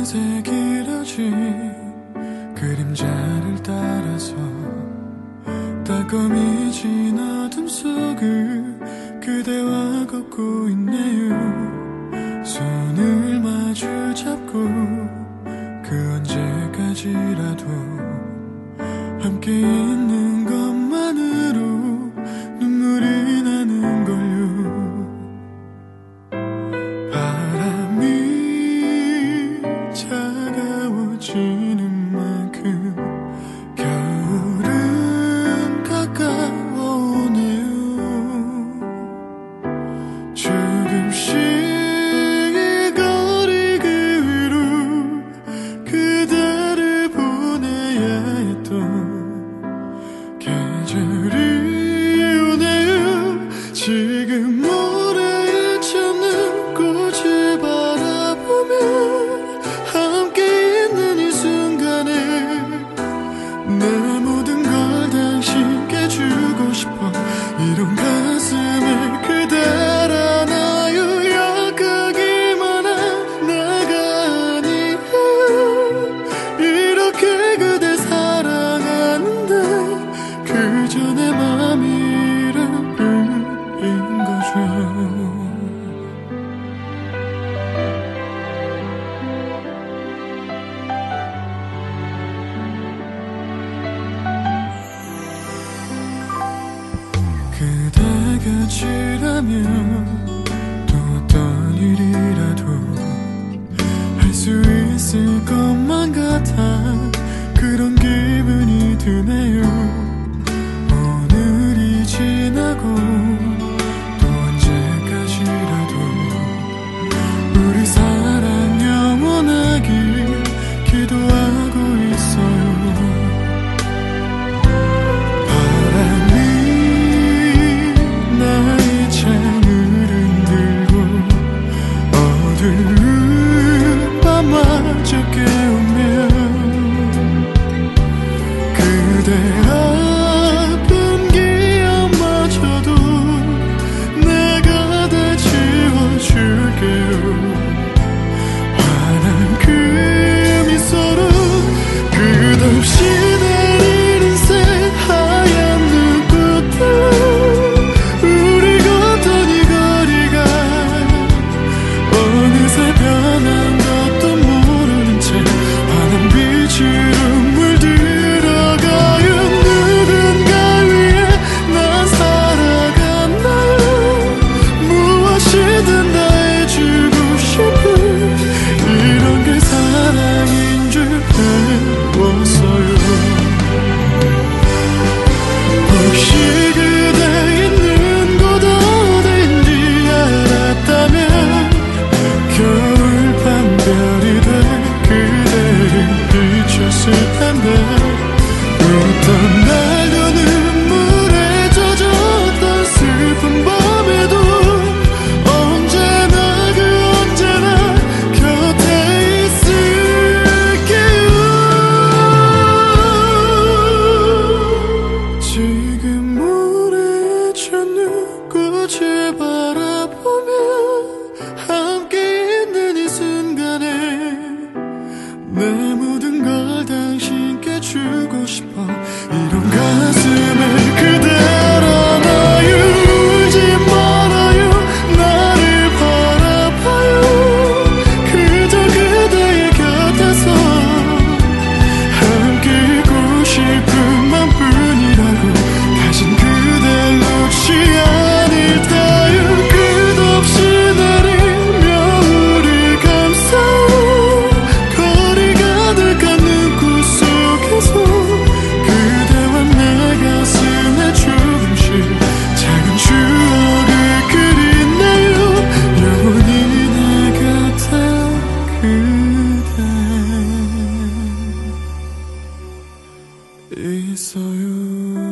어느새 길어진 그림자를 따라서 따끔해진 어둠 속을 그대와 걷고 있네요. 손을 마주 잡고 그 언제까지라도 함께 있는 것만으로 눈물이 나는 걸요. 바람이 차가워지는 만큼 겨울은 가까워오네요. 조금씩 이 거리 그 위로 그대를 보내야 했던 계절이 오네요. 지금 모래에 젖는 꽃을 바라보며 함께 있는 이 순간에 내 모든 걸 당신께 주고 싶어. 이런 가슴에 그댈 안아요. 약하기만 한 나가 아니에요. 이렇게 그댈 사랑하는데 그저 내 맘이란 뿐인 거죠. 그대 곁이라면 또 어떤 일이라도 할 수 있을 것만 같아 그런 기분이 드네요. 오늘이 지나고 또 언제까지라도 우리 사랑 영원하길 기도하고 있어요. 나의 창을 흔들고 어두운 밤마저 깨우며 그대 아픈 기억마저도 내가 다 지워줄게요. 환한 그 미소로 끝없이 내리는 새하얀 눈꽃들 변한 것도 모르는 채 환한 빛으로 물들어가요. 누군가 위해 난 살아갔나요. 무엇이든 다 해주고 싶은 이런 게 사랑인 줄 배웠어요. 혹시 그대 있는 곳 어딘지 알았다면 겨울밤 별이 돼 그대를 비췄을 텐데 웃던 날도 눈물에 젖었던 슬픈 밤에도 언제나 그 언제나 곁에 있을게요. 지금 모래에 젖는 꽃을 바라보며 함께 있는 이 순간에 내 모든 걸 당신께 주고 싶어. 이런 가슴에 그댈 안아요. 울지 말아요. 나를 바라봐요. 그저 그대의 곁에서 함께 있고 싶은 맘뿐이라고 다신 그댈 놓지 않을 테요. 끝없이 내린 우리 감싸요. 거리 가득한 눈꽃 속에서 그대와 내 가슴에 조금씩 작은 추억을 그리네요. 영원히 내 곁에 그대 있어요.